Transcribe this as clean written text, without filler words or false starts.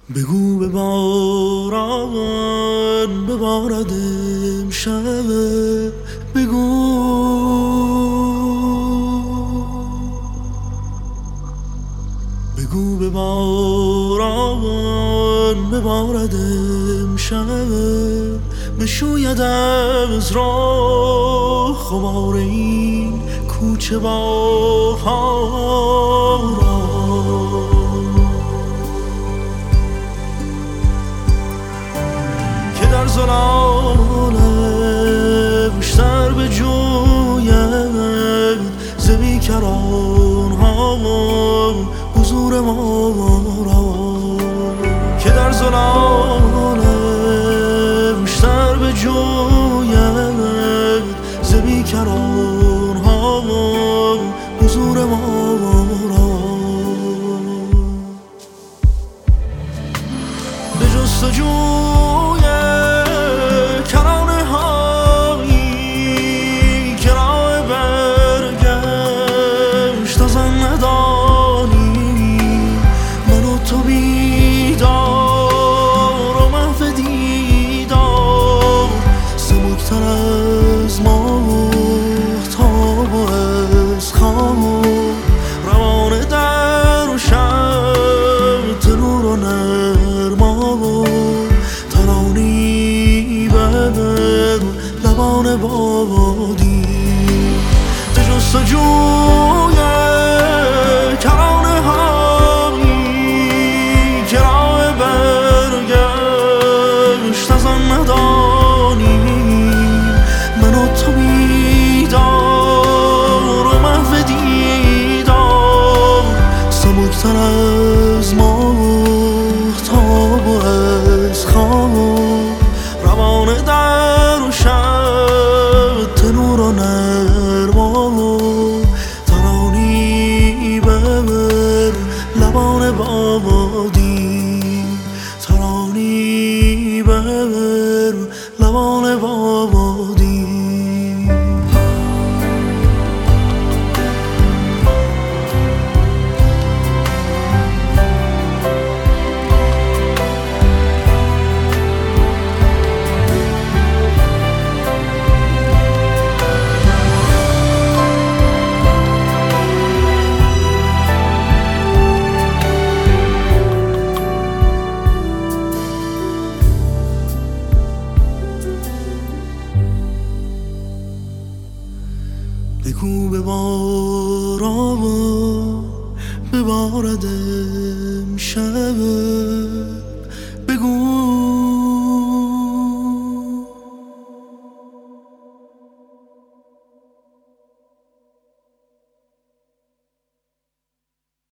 بگو به باران ببارد امشب. بگو به باران ببارد امشب. بشوید از راه خمار این کوچه باها را، که در ظلالش سر بجوید ز بیکران ها حضور ما را، که در ظلالش سر بجوید ز بیکران ها حضور ما را. به جستجوی کرانه هایی که راه برگشت از آن ندانی، من و تو بیدار و محو دیدار، سبکتر از ماهتاب و از خواب، روانه در و شب تنور و نرما و ترانی بر لبان بادی. به جستجوی کرانه هایی که راه برگشت از آن ندانی، من و تو بیدار و محو دیدار، سبکتر از ماهتاب و از خواب، روانه در و شب تنور و نرما و ترانی بر لبان بادی، ترانی بر لبان بادی. بگو به باران ببارد امشب.